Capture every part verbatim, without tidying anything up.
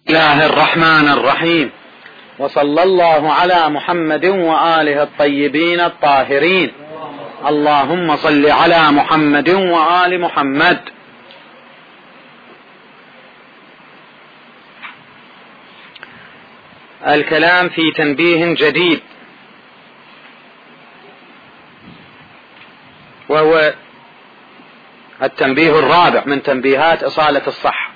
الله الرحمن الرحيم، وصلى الله على محمد وآله الطيبين الطاهرين. اللهم صل على محمد وآل محمد. الكلام في تنبيه جديد، وهو التنبيه الرابع من تنبيهات إصالة الصحة.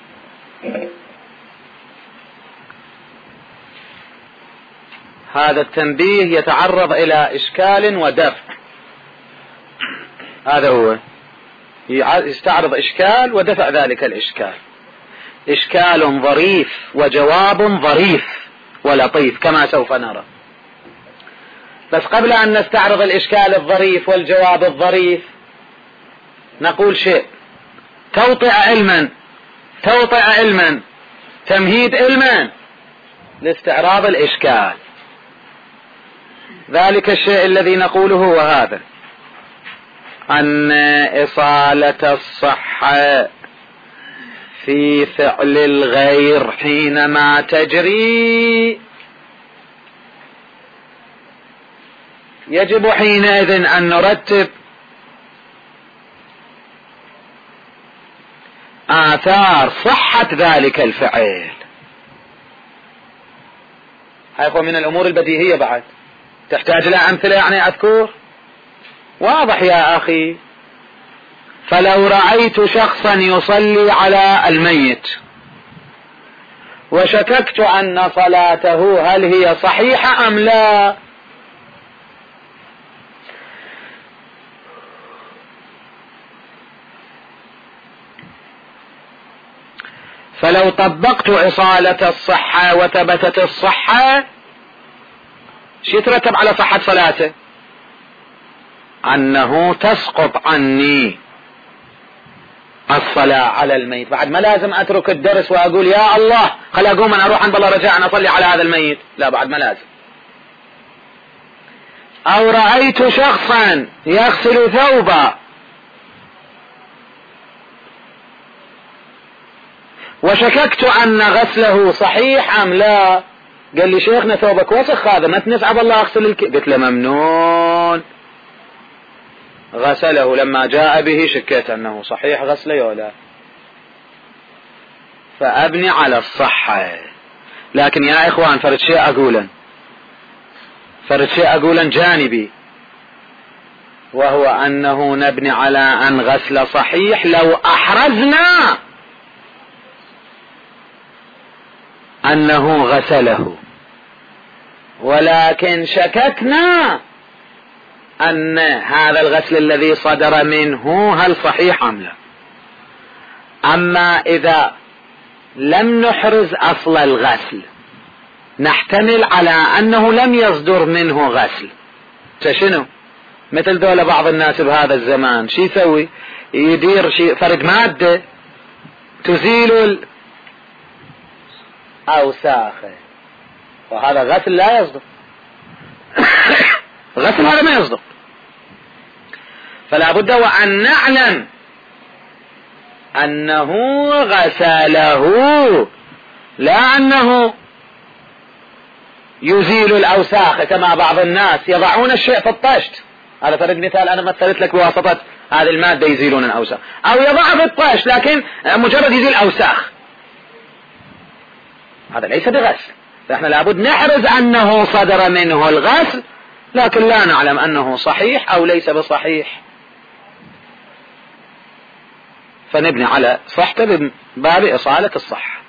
هذا التنبيه يتعرض إلى إشكال ودفع. هذا هو، يستعرض إشكال ودفع ذلك الإشكال. إشكال ظريف وجواب ظريف ولطيف كما سوف نرى. بس قبل أن نستعرض الإشكال الظريف والجواب الظريف نقول شيء. توطئ علما توطئ علما تمهيد علما لاستعراض الإشكال. ذلك الشيء الذي نقوله هو هذا: أن إصالة الصحة في فعل الغير حينما تجري يجب حينئذ أن نرتب آثار صحة ذلك الفعل. هذا من الأمور البديهية، بعد تحتاج إلى أمثلة يعني أذكر؟ واضح يا أخي. فلو رأيت شخصا يصلي على الميت وشككت أن صلاته هل هي صحيحة أم لا، فلو طبقت إصالة الصحة وثبتت الصحة، شو يترتب على صحة صلاته؟ أنه تسقط عني الصلاة على الميت. بعد ما لازم أترك الدرس وأقول يا الله خل أقوم أنا أروح عند الله رجاء أن أصلي على هذا الميت. لا، بعد ما لازم. أو رأيت شخصا يغسل ثوبا وشككت أن غسله صحيح أم لا، قال لي شيخنا ثوبك وسخ هذا ما تنسعب الله أغسل الك... قلت له ممنون. غسله، لما جاء به شكيت أنه صحيح غسله ولا، فأبني على الصحة. لكن يا إخوان فرد شيء أقولا فرد شيء أقولا جانبي، وهو أنه نبني على أن غسل صحيح لو أحرزنا أنه غسله، ولكن شككنا أن هذا الغسل الذي صدر منه هل صحيح أم لا. أما إذا لم نحرز أصل الغسل نحتمل على أنه لم يصدر منه غسل. شنو؟ مثل دولة بعض الناس بهذا الزمان شي يسوي؟ يدير شي فرد مادة تزيل الأوساخ، وهذا غسل لا يصدر. غسل هذا ما يصدق. فلا بد وأن نعلم أنه غسله، لا أنه يزيل الأوساخ كما بعض الناس يضعون الشيء في الطشت. هذا فرد مثال أنا مثلت لك بواسطة هذه المادة يزيلون الأوساخ، أو يضع في الطشت لكن مجرد يزيل أوساخ، هذا ليس بغسل. فإحنا لابد نحرز أنه صدر منه الغسل، لكن لا نعلم أنه صحيح أو ليس بصحيح، فنبني على صحته بباب إصالة الصحة.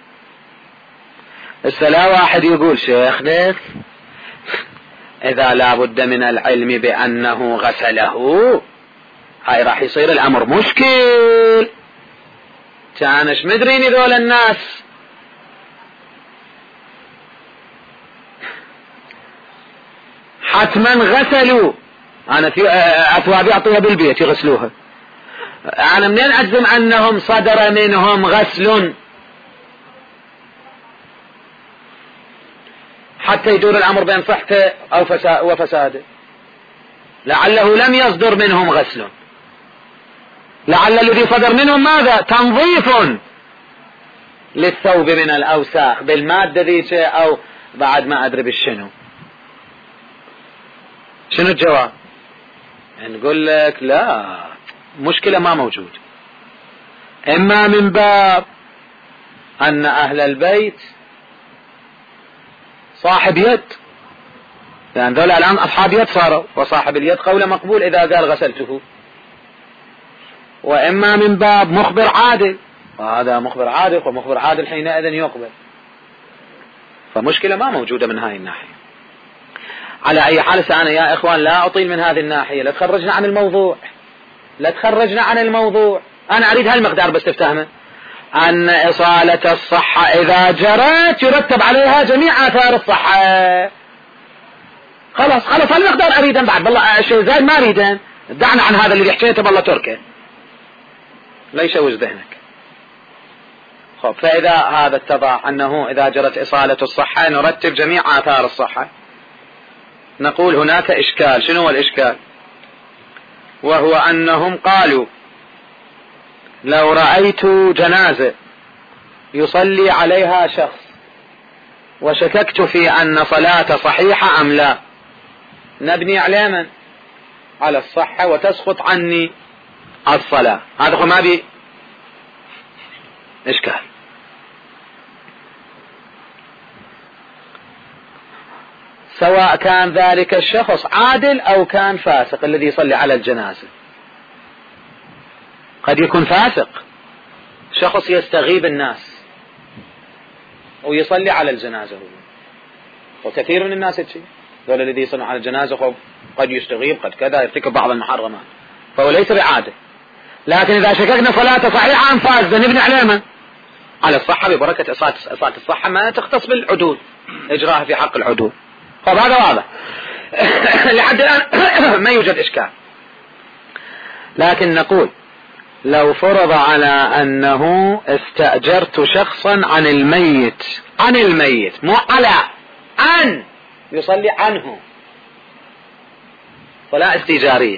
السلا واحد يقول شيخنا إذا لابد من العلم بأنه غسله هاي راح يصير الأمر مشكل. كانش مدرين ذول الناس حتما غسلوا. أنا في أثوابي أعطيها بالبيت يغسلوها. أنا منين أجزم أنهم صدر منهم غسل حتى يدور الأمر بين صحته أو وفساده؟ لعله لم يصدر منهم غسل، لعل الذي صدر منهم ماذا؟ تنظيف للثوب من الأوساخ بالمادة ذيك أو بعد ما أدري بالشنو. شنو الجواب؟ نقول لك لا، مشكلة ما موجود. إما من باب أن أهل البيت صاحب يد، لأن ذولا الآن أصحاب يد صاروا، وصاحب اليد قوله مقبول إذا قال غسلته. وإما من باب مخبر عادل، وهذا مخبر عادل، ومخبر عادل حينئذ يقبل. فمشكلة ما موجودة من هاي الناحية. على أي حال أنا يا إخوان لا أطيل من هذه الناحية، لا تخرجنا عن الموضوع، لا تخرجنا عن الموضوع. أنا أريد هالمقدار بس تفتهمه، أن إصالة الصحة إذا جرت يرتب عليها جميع آثار الصحة. خلاص خلاص هالمقدار أريدا، بعد بالله شيء زايد ما أريدا، دعنا عن هذا اللي حكيته بالله تركه، لا يشوش ذهنك. خب، فإذا هذا اتضح أنه إذا جرت إصالة الصحة نرتب جميع آثار الصحة، نقول هناك إشكال. شنو هو الإشكال؟ وهو أنهم قالوا لو رأيت جنازة يصلي عليها شخص وشككت في أن صلاة صحيحة أم لا، نبني على من؟ على الصحة وتسقط عني الصلاة. هذا هو ما بي إشكال. سواء كان ذلك الشخص عادل أو كان فاسق الذي يصلي على الجنازة. قد يكون فاسق، شخص يستغيب الناس ويصلي على الجنازة، وكثير من الناس شيء ذول الذي يصلون على الجنازة قد يستغيب، قد كذا، يرتكب بعض المحرمات، فهو ليس بعادل. لكن إذا شككنا صلاة صحيحة أم فاسدة نبني على من؟ على الصحة، ببركة إصالة الصحة ما تختص بالعدول، إجراها في حق العدول. طب هذا واضح. لحد الآن ما يوجد إشكال. لكن نقول لو فرض على أنه استأجرت شخصا عن الميت، عن الميت مو على أن يصلي عنه، صلاة استئجارية،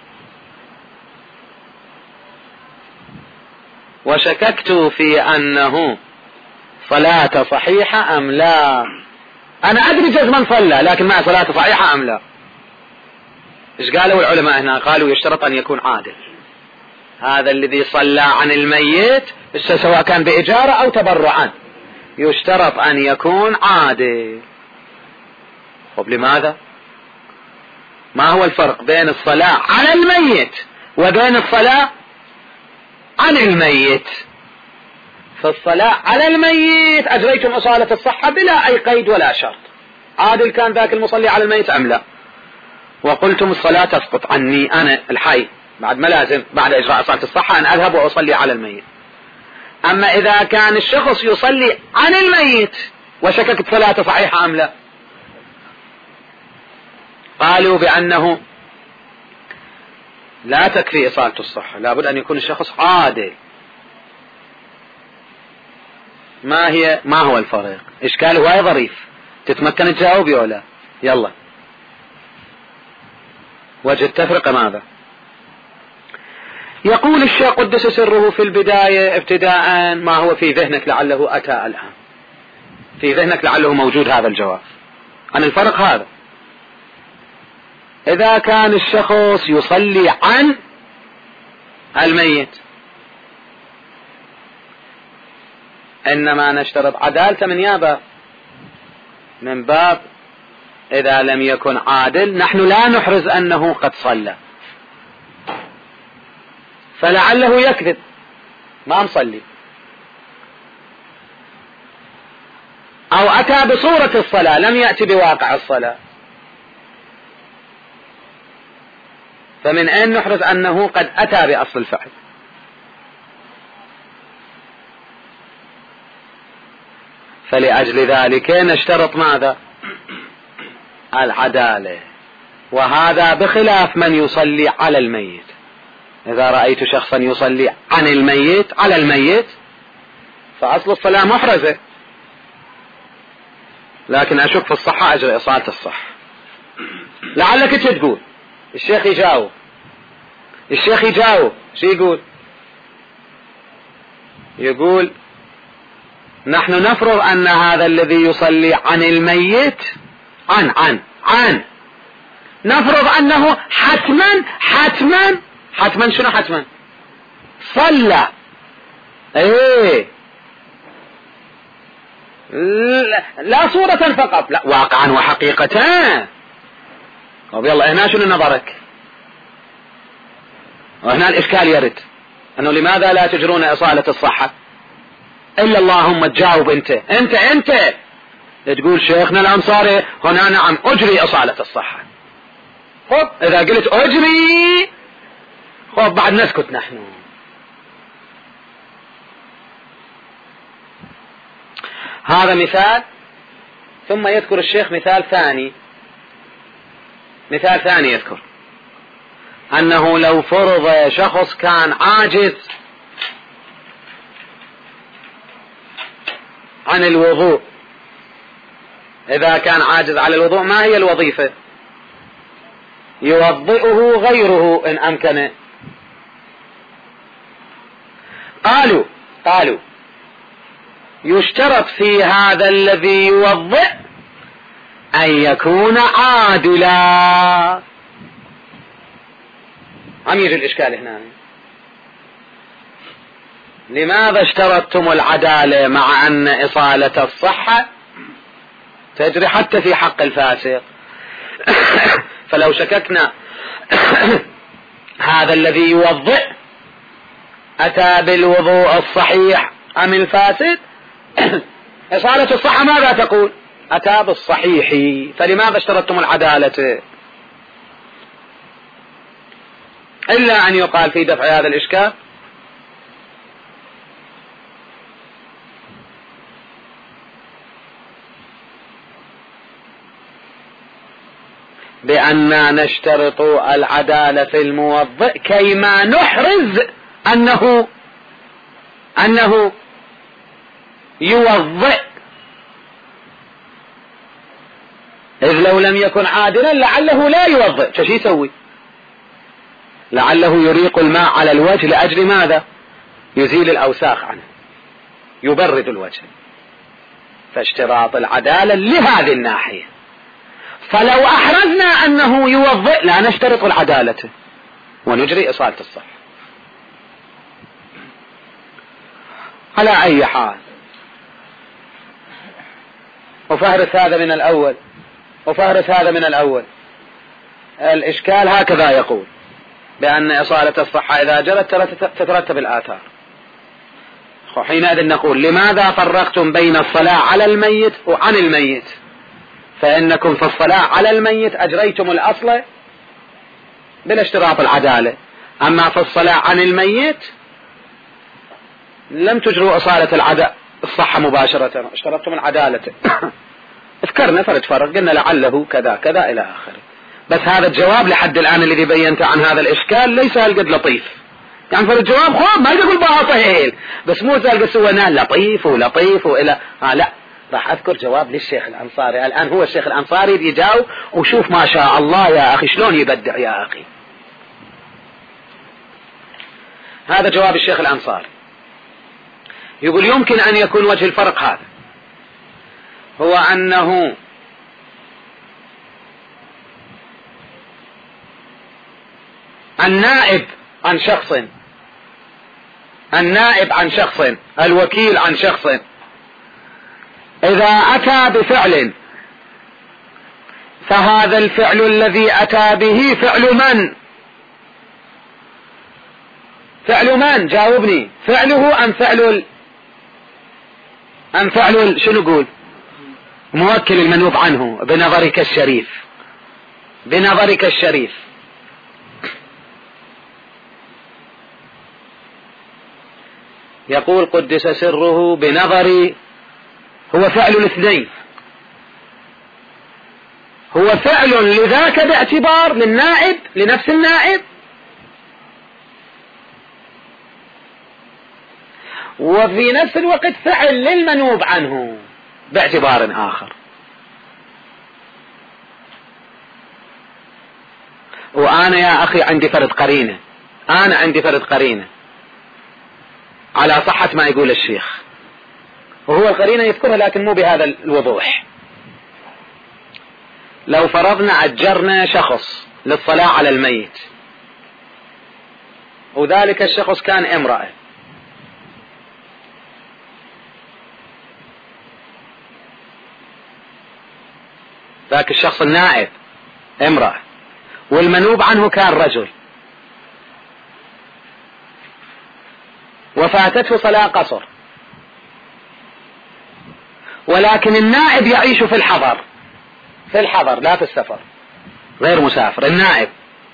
وشككت في أنه صلاة صحيحة أم لا. أنا أدري جزما صلى، لكن ما صلاة صحيحة أم لا. إيش قالوا العلماء هنا؟ قالوا يشترط أن يكون عادل. هذا الذي صلى عن الميت سواء كان بإجارة أو تبرعا يشترط أن يكون عادل. طب لماذا؟ ما هو الفرق بين الصلاة على الميت وبين الصلاة عن الميت؟ فالصلاة على الميت أجريتم إصالة الصحة بلا أي قيد ولا شرط، عادل كان ذاك المصلي على الميت أم لا، وقلتم الصلاة تسقط عني أنا الحي بعد ما لازم بعد إجراء إصالة الصحة أن أذهب وأصلي على الميت. أما إذا كان الشخص يصلي عن الميت وشككت صلاة صحيحة أم لا، قالوا بأنه لا تكفي إصالة الصحة، لابد أن يكون الشخص عادل. ما هي ما هو الفرق؟ إشكال واي ظريف، تتمكن تجاوبي ولا؟ يلا وجه التفرقة ماذا؟ يقول الشيخ قدس سره في البداية ابتداء ما هو في ذهنك لعله أتى الآن، في ذهنك لعله موجود هذا الجواب عن الفرق هذا. إذا كان الشخص يصلي عن الميت إنما نشترط عدالة من يابا، من باب إذا لم يكن عادل نحن لا نحرز أنه قد صلى، فلعله يكذب ما مصلي، أو أتى بصورة الصلاة لم يأتي بواقع الصلاة، فمن أين نحرز أنه قد أتى بأصل الفعل؟ فلأجل ذلك نشترط ماذا؟ العدالة، وهذا بخلاف من يصلي على الميت. إذا رأيت شخصا يصلي عن الميت على الميت فأصل الصلاة محرزة، لكن أشك في الصحة أجري إصالة الصحة. لعلك تقول الشيخ يجاوب، الشيخ يجاوب شو يقول؟ يقول نحن نفرض أن هذا الذي يصلي عن الميت عن عن عن نفرض أنه حتما حتما حتما شنو حتما صلى ايه لا صورة فقط، لا واقعا وحقيقة. طب يلا هنا شنو نظرك؟ وهنا الإشكال يرد أنه لماذا لا تجرون إصالة الصحة؟ إلا اللهم تجاوب أنت أنت أنت تقول شيخنا الأنصاري هنا نعم أجري إصالة الصحة. خب إذا قلت أجري خب بعد نسكت نحن. هذا مثال. ثم يذكر الشيخ مثال ثاني، مثال ثاني يذكر أنه لو فرض شخص كان عاجز عن الوضوء، إذا كان عاجز على الوضوء ما هي الوظيفة؟ يوضئه غيره إن أمكن. قالوا قالوا يشترط في هذا الذي يوضئ أن يكون عادلا. عم يجي الإشكال هنا، لماذا اشترطتم العدالة مع أن إصالة الصحة تجري حتى في حق الفاسق؟ فلو شككنا هذا الذي يوضئ أتى بالوضوء الصحيح أم الفاسد، إصالة الصحة ماذا تقول؟ أتى بالصحيح، فلماذا اشترطتم العدالة؟ إلا أن يقال في دفع هذا الإشكال بأننا نشترط العدالة في الموضئ كيما نحرز أنه أنه يوضئ، إذ لو لم يكن عادلا لعله لا يوضئ. فشي يسوي؟ لعله يريق الماء على الوجه لأجل ماذا؟ يزيل الأوساخ عنه، يبرد الوجه. فاشتراط العدالة لهذه الناحية. فلو أحرزنا أنه يوضئ لا نشترط العدالة ونجري إصالة الصحة. على أي حال، وفهرس هذا من الأول وفهرس هذا من الأول الإشكال هكذا يقول بأن إصالة الصحة إذا جرت تترتب الآثار. حينئذ نقول لماذا فرقتم بين الصلاة على الميت وعن الميت؟ فإنكم في الصلاة على الميت أجريتم الأصل بلا اشتراط العدالة، أما في الصلاة عن الميت لم تجروا إصالة العدالة الصحة مباشرة، اشترطتم العدالة. اذكرنا فرد فرق قلنا لعله كذا كذا إلى آخره. بس هذا الجواب لحد الآن الذي بينته عن هذا الإشكال ليس هالقد لطيف. يعني فرد الجواب خواب ما يقول باطل، بس مو زال سوينا لطيف ولطيف وإلى آه لا، راح أذكر جواب للشيخ الأنصاري. الآن هو الشيخ الأنصاري يجاوب، وشوف ما شاء الله يا أخي شلون يبدع يا أخي. هذا جواب الشيخ الأنصاري، يقول يمكن أن يكون وجه الفرق هذا هو أنه النائب عن شخص النائب عن شخص الوكيل عن شخص إذا أتى بفعل فهذا الفعل الذي أتى به فعل من؟ فعل من؟ جاوبني، فعله أم فعل ال... أم فعل ال... شنو نقول؟ موكل المنوب عنه بنظرك الشريف، بنظرك الشريف. يقول قدس سره بنظري هو فعل الاثنين، هو فعل لذاك باعتبار للنائب لنفس النائب، وفي نفس الوقت فعل للمنوب عنه باعتبار آخر. وأنا يا أخي عندي فرد قرينة، أنا عندي فرد قرينة على صحة ما يقول الشيخ. وهو القرينة يذكرها لكن مو بهذا الوضوح. لو فرضنا أجرنا شخص للصلاة على الميت، وذلك الشخص كان امرأة، ذاك الشخص النائب امرأة، والمنوب عنه كان رجل، وفاتته صلاة قصر، ولكن النائب يعيش في الحضر، في الحضر لا في السفر، غير مسافر النائب.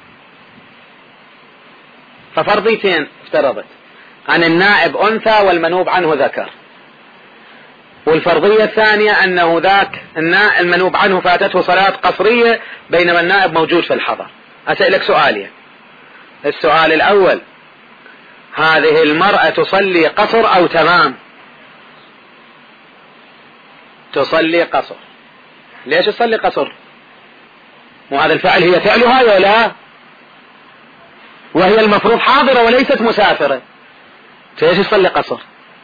ففرضيتين افترضت أن النائب أنثى والمنوب عنه ذكر، والفرضية الثانية أنه ذاك المنوب عنه فاتته صلاة قصرية بينما النائب موجود في الحضر. أسألك سؤالين. السؤال الأول، هذه المرأة تصلي قصر أو تمام؟ تصلي قصر. ليش تصلي قصر؟ وهذا الفعل هي فعلها ولا؟ وهي المفروض حاضرة وليست مسافرة، ليش تصلي قصر؟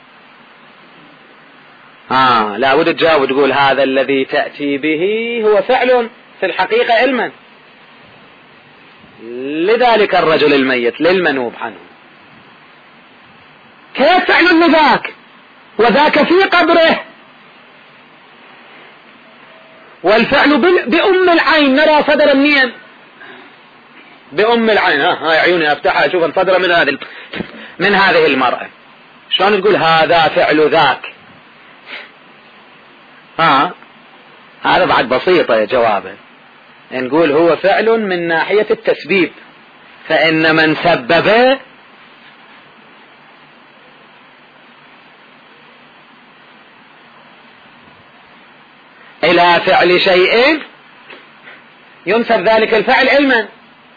آه لا بد تجاوب وتقول هذا الذي تأتي به هو فعل في الحقيقة علما لذلك الرجل الميت للمنوب عنه. كيف فعل لذاك وذاك في قبره؟ والفعل بأم العين نرى صدر منين؟ بأم العين. ها هاي عيوني افتحها اشوف الصدر من هذه من هذه المرأة. شلون تقول هذا فعل ذاك؟ ها هذا بعد بسيطة يا جوابه. نقول هو فعل من ناحية التسبيب، فإن من سبب إلى فعل شيء ينسب ذلك الفعل علما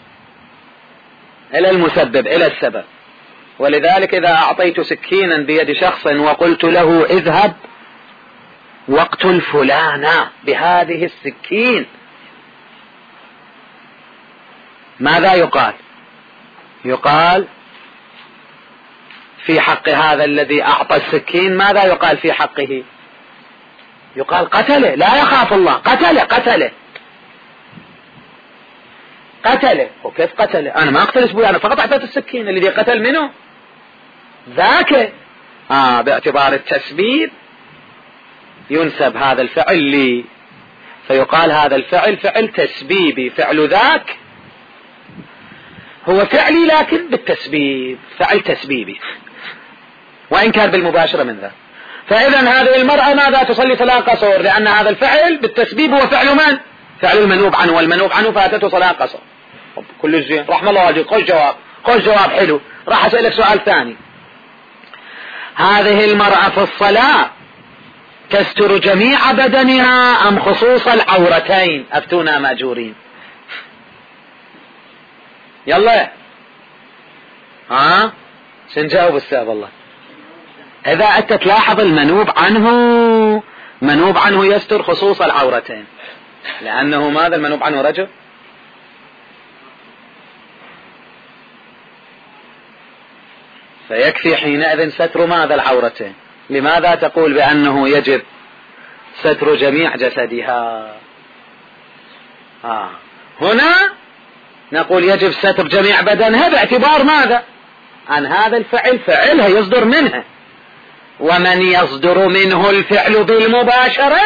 إلى المسبب إلى السبب. ولذلك إذا أعطيت سكينا بيد شخص وقلت له اذهب واقتل فلانا بهذه السكين، ماذا يقال؟ يقال في حق هذا الذي أعطى السكين، ماذا يقال في حقه؟ يقال قتله، لا يخاف الله، قتله قتله قتله. وكيف قتله؟ أنا ما أقتل أسبوع، أنا فقط أعطيت السكين، الذي قتل منه ذاك. آه باعتبار التسبيب ينسب هذا الفعل لي، فيقال هذا الفعل فعل تسبيبي، فعل ذاك هو فعلي لكن بالتسبيب، فعل تسبيبي وإن كان بالمباشرة من ذا. فإذا هذه المرأة ماذا تصلي صلاة قصر؟ لأن هذا الفعل بالتسبيب هو فعل من؟ فعل المنوب عنه، والمنوب عنه فاتته صلاة قصر. كل زين رحمة الله والديك. خذ جواب، خذ جواب حلو. راح أسألك سؤال ثاني. هذه المرأة في الصلاة تستر جميع بدنها أم خصوص العورتين؟ أفتونا ماجورين. يلا ها سنجاوب السؤال. والله إذا أنت تلاحظ المنوب عنه، منوب عنه يستر خصوص العورتين، لأنه ماذا المنوب عنه رجل، فيكفي حينئذ ستر ماذا العورتين. لماذا تقول بأنه يجب ستر جميع جسدها؟ آه. هنا نقول يجب ستر جميع بدنها باعتبار ماذا؟ عن هذا الفعل فعلها يصدر منها، ومن يصدر منه الفعل بالمباشرة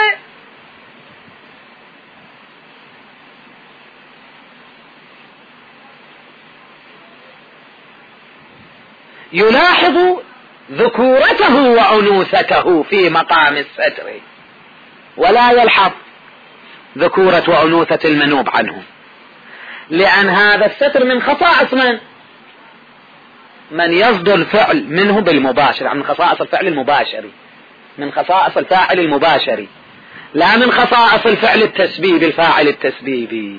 يلاحظ ذكورته وأنوثته في مقام الستر، ولا يلحظ ذكورة وأنوثة المنوب عنه، لأن هذا الستر من خصائص من؟ من يصدر الفعل منه بالمباشر، من خصائص الفعل المباشري، من خصائص الفاعل المباشري، لا من خصائص الفعل التسبيبي، الفاعل التسبيبي.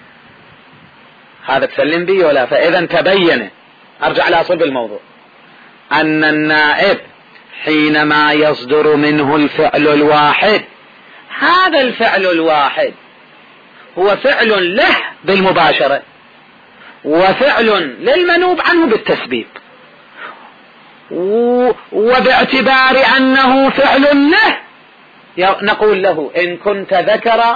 هذا تسلم بي ولا؟ فإذا تبين، أرجع لأصل الموضوع، أن النائب حينما يصدر منه الفعل الواحد، هذا الفعل الواحد هو فعل له بالمباشرة، وفعل للمنوب عنه بالتسبيب. وباعتبار أنه فعل له نقول له إن كنت ذكر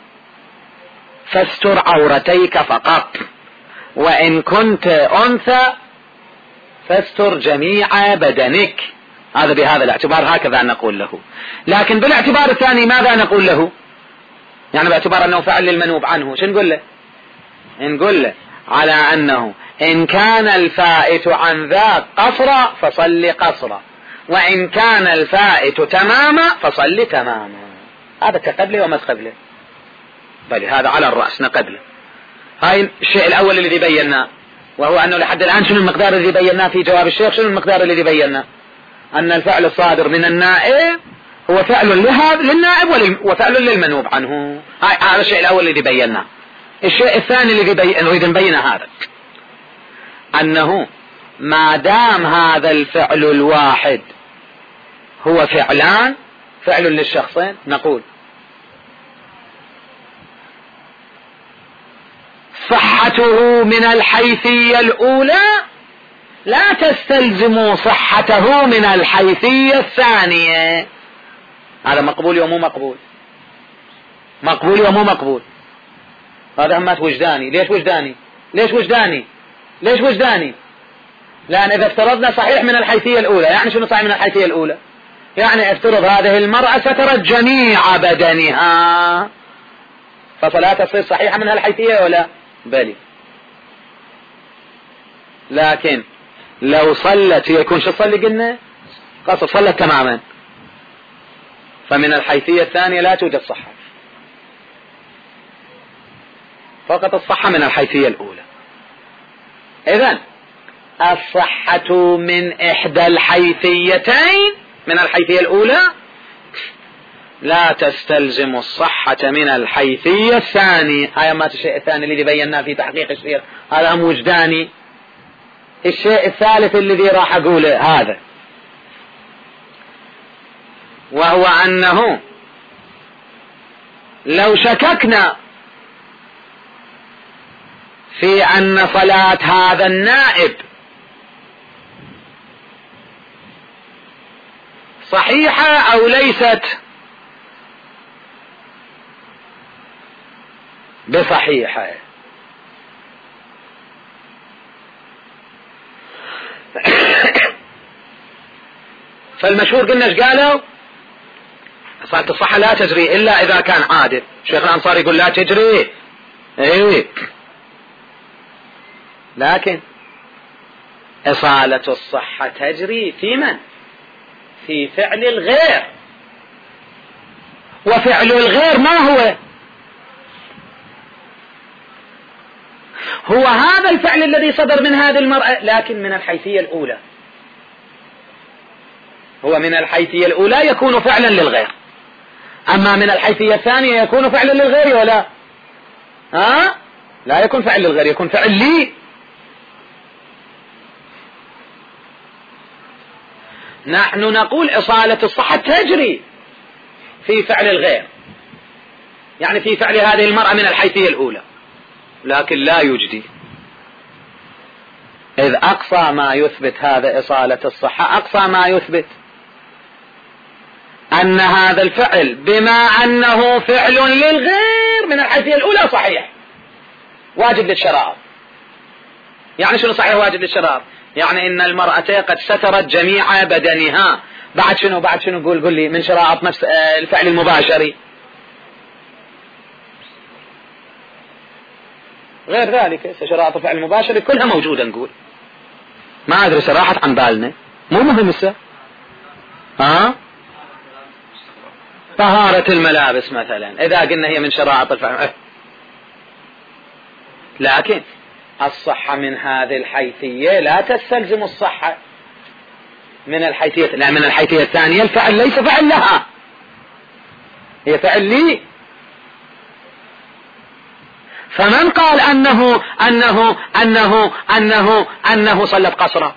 فاستر عورتيك فقط، وإن كنت أنثى فاستر جميع بدنك. هذا بهذا الاعتبار هكذا نقول له. لكن بالاعتبار الثاني ماذا نقول له؟ يعني باعتبار أنه فعل للمنوب عنه شو نقول له؟ نقول له على أنه إن كان الفائت عن ذاك قصرا فصل قصرا، وإن كان الفائت تماما فصل تماما. هذا كقبله وما قبله، بل هذا على الرأس نقبله. هاي الشيء الأول الذي بيناه، وهو أنه لحد الآن شنو المقدار الذي بيناه في جواب الشيخ؟ شنو المقدار الذي بيناه؟ أن الفعل الصادر من النائب هو فعل للنائب وفعل للمنوب عنه. هذا الشيء الأول الذي بيناه. الشيء الثاني الذي نريد نبينه هذا، أنه ما دام هذا الفعل الواحد هو فعلان، فعل للشخصين، نقول صحته من الحيثية الأولى لا تستلزم صحته من الحيثية الثانية. هذا مقبول ومو مقبول، مقبول ومو مقبول. هذا همات وجداني. ليش وجداني؟ ليش وجداني؟ ليش وجداني؟ لأن إذا افترضنا صحيح من الحيثية الأولى، يعني شنو صحيح من الحيثية الأولى؟ يعني افترض هذه المرأة سترت جميع بدنها، فصلاتها تصير صحيحة من الحيثية ولا؟ بلي. لكن لو صلت يكون شو صلي قلنا؟ قصر صلت تماما، فمن الحيثية الثانية لا توجد صحة، فقط الصحة من الحيثية الأولى. إذن الصحة من إحدى الحيثيتين من الحيثية الأولى لا تستلزم الصحة من الحيثية الثانية. هاي ما الشيء الثاني الذي بيناه في تحقيق الشيخ، هذا هم وجداني. الشيء الثالث الذي راح أقوله هذا، وهو أنه لو شككنا في أن صلاة هذا النائب صحيحة أو ليست بصحيحة، فالمشهور قلنا ايش قالوا؟ صلاة الصحة لا تجري إلا إذا كان عادل. شيخ الأنصاري يقول لا تجري، ايه، لكن إصالة الصحة تجري في من؟ في فعل الغير. وفعل الغير ما هو؟ هو هذا الفعل الذي صدر من هذه المرأة، لكن من الحيثية الأولى. هو من الحيثية الأولى يكون فعلا للغير، أما من الحيثية الثانية يكون فعلا للغير ولا؟ ها؟ لا يكون فعل للغير، يكون فعل لي. نحن نقول إصالة الصحة تجري في فعل الغير، يعني في فعل هذه المرأة من الحيثية الأولى، لكن لا يجدي، إذ أقصى ما يثبت هذا إصالة الصحة، أقصى ما يثبت أن هذا الفعل بما أنه فعل للغير من الحيثية الأولى صحيح واجب للشراب. يعني شنو صحيح واجب للشراب؟ يعني إن المرأة قد سترت جميع بدنها. بعد شنو؟ بعد شنو؟ قول قول لي من شرائط نفس الفعل المباشر غير ذلك. شرائط الفعل المباشر كلها موجودة، نقول ما أدري صراحة عن بالنا، مو مهم السا. ها؟ طهارة الملابس مثلا إذا قلنا هي من شرائط الفعل، لكن الصحة من هذه الحيثية لا تستلزم الصحة من الحيثية، لا من الحيثية الثانية الفعل ليس فعل لها، هي فعل لي. فمن قال أنه أنه أنه أنه أنه صلت قصرا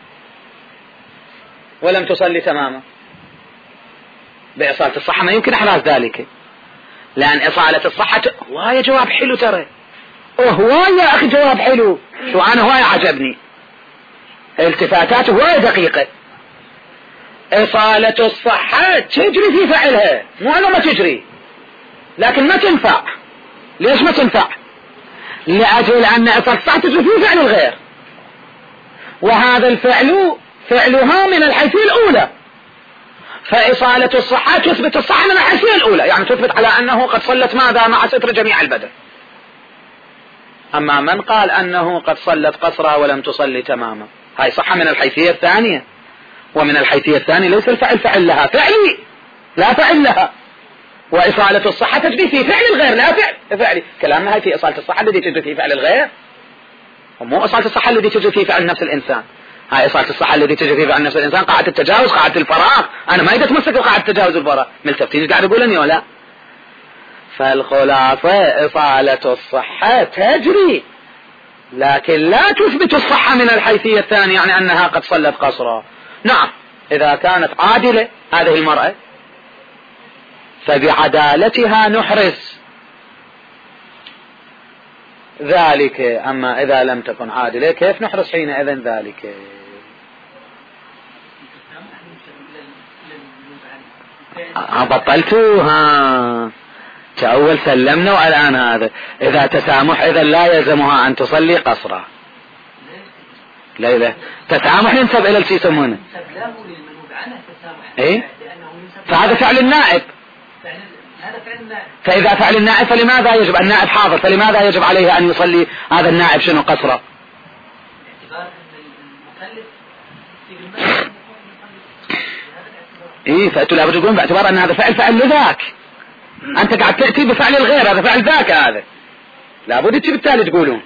ولم تصلي تماما بإصالة الصحة؟ ما يمكن إحراز ذلك، لأن إصالة الصحة هواية جواب حلو، ترى هواية يا أخي جواب حلو. شو أنا هواية عجبني، التفاتات هواية دقيقة، إصالة الصحة تجري في فعلها، مو أنه ما تجري، لكن ما تنفع. ليش ما تنفع؟ لأجل أن إصالة الصحة تجري في فعل الغير، وهذا الفعل فعلها من الحيثية الأولى، فإصالة الصحة تثبت الصحة من الحيثية الأولى، يعني تثبت على أنه قد صلت ماذا مع ستر جميع البدن. أما من قال أنه قد صلت قصرا ولم تصلي تماما، هاي صحة من الحيثية الثانية، ومن الحيثية الثانية ليس الفعل فعل لها، فعلي لا فعل لها، وإصالة الصحة تجري في فعل الغير لا فعل فعلي. كلامنا هاي في إصالة الصحة الذي تجري في فعل الغير، ومو إصالة الصحة الذي تجري في فعل نفس الإنسان. هاي إصالة الصحة الذي تجري في فعل نفس الإنسان قاعدة التجاوز، قاعدة الفراغ. أنا ما يتمسك بقاعدة التجاوز والفراغ، ملتفتين قاعد يقولني ولا؟ فالخلاصة إصالة الصحة تجري، لكن لا تثبت الصحة من الحيثية الثانية، يعني أنها قد صلت قصرا. نعم، إذا كانت عادلة هذه المرأة فبعدالتها نحرز ذلك، أما إذا لم تكن عادلة كيف نحرز حينئذ ذلك؟ بطلتوها كأول سلمنا، والآن هذا إذا تسامح إذا لا يلزمها أن تصلي قصرا. لا لا تسامح ينسب إلى الشيء يسمونه إيه؟ فهذا فعل النائب، فإذا فعل النائب فلماذا يجب النائب حاضر، فلماذا يجب عليه أن يصلي هذا النائب شنو قصرا؟ إيه، فأنتوا لابد تقولون باعتبار أن هذا فعل فعل لذاك، أنت قاعد تأتي بفعل الغير، هذا فعل ذاك، هذا لابد أنتوا بالتالي تقولون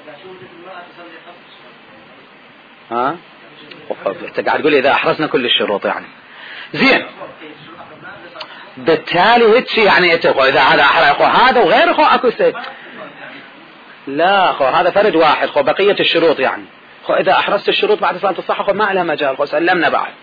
ها أنت قاعد تقول إذا أحرزنا كل الشروط يعني زين، بالتالي هيك يعني إذا هذا أحرق هذا وغيره خو أكو سيد، لا خو هذا فرد واحد، خو بقية الشروط يعني خو إذا أحرزت الشروط بعد صلاة الصحة خو ما لها مجال، خو سلمنا بعد.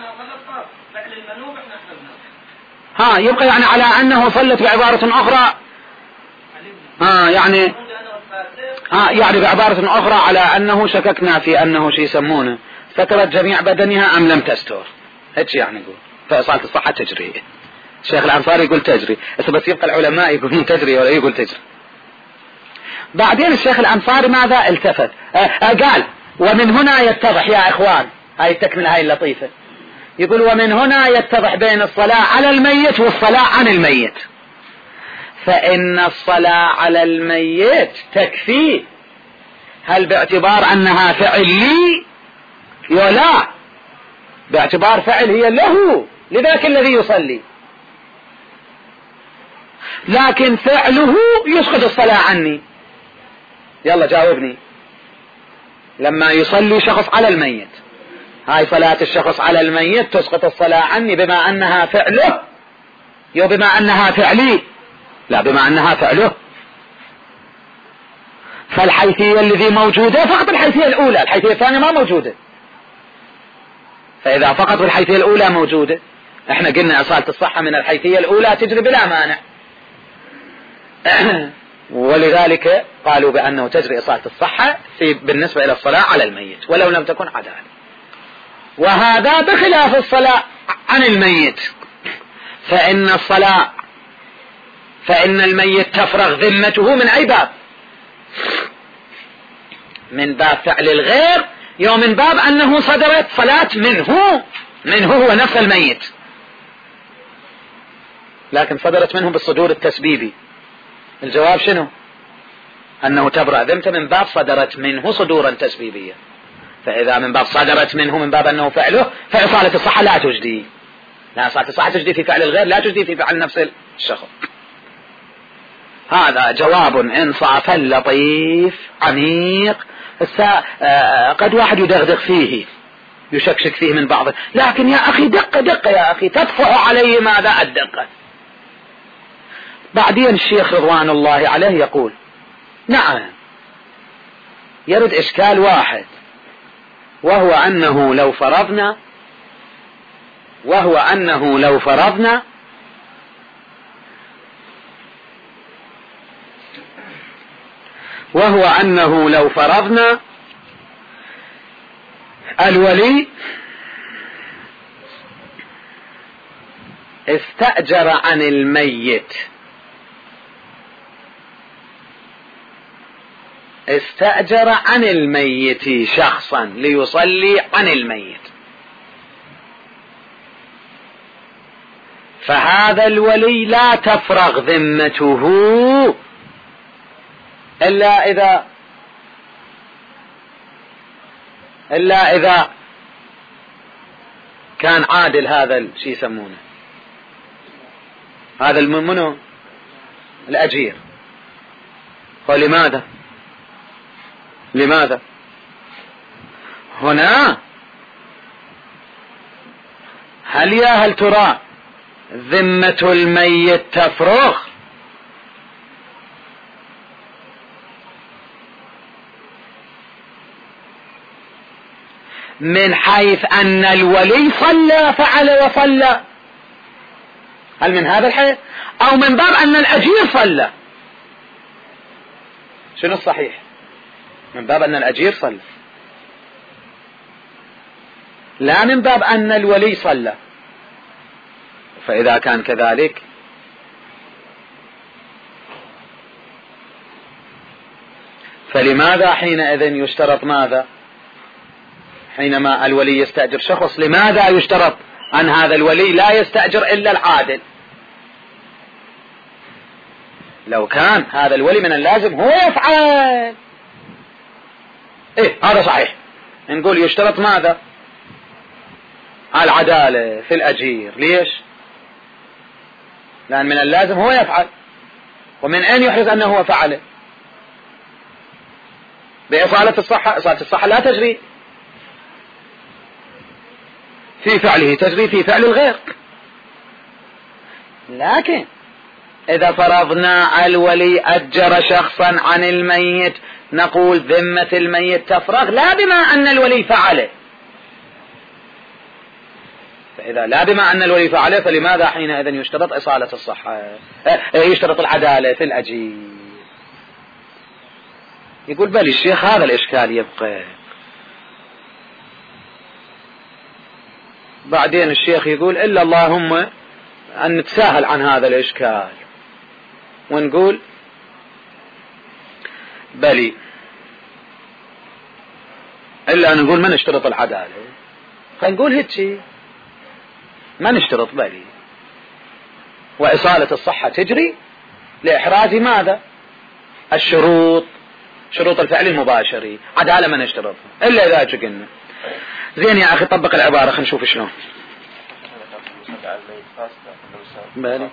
ها يبقى يعني على أنه صلت بعبارة أخرى، ها يعني ها يعني بعبارة أخرى على أنه شككنا في أنه شيء يسمونه سترت جميع بدنها أم لم تستر، هيك يعني يقول فصلاة الصحة تجري. الشيخ الأنصاري يقول تجري، بس يبقى العلماء يقولون تجري ولا يقول تجري. بعدين الشيخ الأنصاري ماذا التفت آه آه قال ومن هنا يتضح يا إخوان، هاي التكملة هاي اللطيفة، يقول ومن هنا يتضح بين الصلاة على الميت والصلاة عن الميت، فإن الصلاة على الميت تكفي، هل باعتبار أنها فعل لي ولا باعتبار فعل هي له لذاك الذي يصلي، لكن فعله يسقط الصلاة عني. يلا جاوبني، لما يصلي شخص على الميت هاي صلاة الشخص على الميت تسقط الصلاة عني بما أنها فعله يو بما أنها فعلي؟ لا، بما أنها فعله. فالحيثية الذي موجودة فقط الحيثية الأولى، الحيثية الثانية ما موجودة، فإذا فقط الحيثية الأولى موجودة احنا قلنا إصالة الصحة من الحيثية الأولى تجري بلا مانع ولذلك قالوا بأنه تجري إصالة الصحة في بالنسبة إلى الصلاة على الميت ولو لم تكن عدالة، وهذا بخلاف الصلاة عن الميت، فإن الصلاة فإن الميت تفرغ ذمته من أي باب؟ من باب فعل الغير، يوم من باب أنه صدرت صلاة منه منه هو نفس الميت، لكن صدرت منه بالصدور التسبيبي. الجواب شنو؟ أنه تبرأ ذمته من باب صدرت منه صدورا تسبيبية، فإذا من باب صدرت منه من باب أنه فعله فإصالة الصحة لا تجدي، لا إصالة الصحة تجدي في فعل الغير لا تجدي في فعل نفس الشخص. هذا جواب انصافا لطيف عميق، قد واحد يدغدغ فيه يشكشك فيه من بعضه، لكن يا أخي دقة دقة يا أخي تطفح عليه ماذا الدقة. بعدين الشيخ رضوان الله عليه يقول نعم يرد إشكال واحد، وهو أنه لو فرضنا وهو أنه لو فرضنا وهو أنه لو فرضنا الولي استأجر عن الميت استأجر عن الميت شخصا ليصلي عن الميت، فهذا الولي لا تفرغ ذمته إلا إذا إلا إذا كان عادل. هذا الشيء يسمونه هذا المنو الأجير. ولماذا لماذا هنا هل يا هل ترى ذمة الميت تفرغ؟ من حيث أن الولي صلى فعل وصلى، هل من هذا الحيث؟ أو من باب أن الأجير صلى؟ شنو الصحيح؟ من باب أن الأجير صلى، لا من باب أن الولي صلى. فإذا كان كذلك فلماذا حينئذ يشترط ماذا؟ حينما الولي يستأجر شخص لماذا يشترط أن هذا الولي لا يستأجر إلا العادل؟ لو كان هذا الولي من اللازم هو يفعل، إيه هذا صحيح، نقول يشترط ماذا؟ العدالة في الأجير. ليش؟ لأن من اللازم هو يفعل، ومن أين يحرز أنه هو فعله؟ بإصالة الصحة. إصالة الصحة لا تجري في فعله، تجري في فعل الغير. لكن إذا فرضنا الولي أجر شخصا عن الميت نقول ذمة الميت تفرغ، لا بما أن الولي فعله. فإذا لا بما أن الولي فعله فلماذا حينئذ يشترط إصالة الصحة، يشترط العدالة في الأجير؟ يقول بل الشيخ هذا الإشكال يبقى. بعدين الشيخ يقول إلا اللهم أن نتساهل عن هذا الإشكال ونقول بلي، إلا أن نقول ما نشترط العدالة، فنقول هيك ما نشترط بلي، وإصالة الصحة تجري لإحراز ماذا؟ الشروط، شروط الفعل المباشر، عدالة ما نشترط إلا إذا قلنا. زين يا أخي طبق العبارة خلينا نشوف شلون. بلي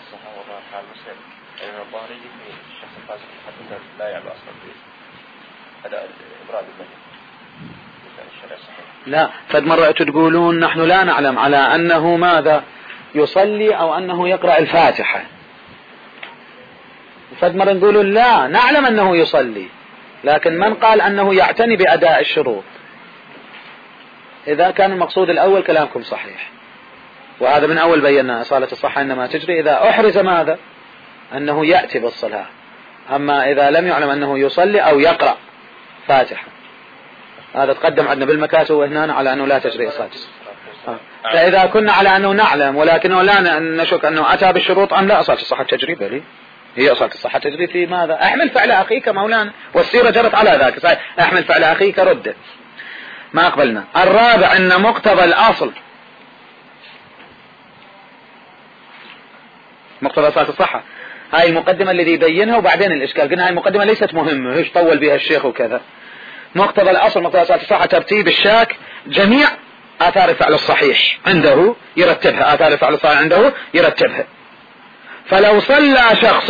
لا، فد مرة تقولون نحن لا نعلم على أنه ماذا يصلي أو أنه يقرأ الفاتحة، فد مرة نقولون لا نعلم أنه يصلي، لكن من قال أنه يعتني بأداء الشروط؟ إذا كان المقصود الأول كلامكم صحيح، وهذا من أول بينا إصالة الصحة إنما تجري إذا أحرز ماذا؟ أنه يأتي بالصلاة. أما إذا لم يعلم أنه يصلي أو يقرأ فاتحة هذا تقدم عندنا بالمكاتب وهنا على أنه لا تجري إصالة الصحة. فإذا كنا على أنه نعلم ولكنه لا نشك أنه أتى بالشروط أم لا، إصالة الصحة تجري بلي، هي إصالة الصحة تجري في ماذا؟ أحمل فعل أخيك مولانا، والسيرة جرت على ذاك صحيح. أحمل فعل أخيك رد ما أقبلنا. الرابع أن مقتضى الأصل، مقتضى صلاة الصحة هاي المقدمة الذي يبينها وبعدين الإشكال. قلنا هاي المقدمة ليست مهمة، ايش طول بها الشيخ وكذا. مقتضى الأصل مقتضى صلاة الصحة ترتيب الشاك جميع آثار الفعل الصحيح عنده يرتبها، آثار الفعل الصحيح عنده يرتبها. فلو صلى شخص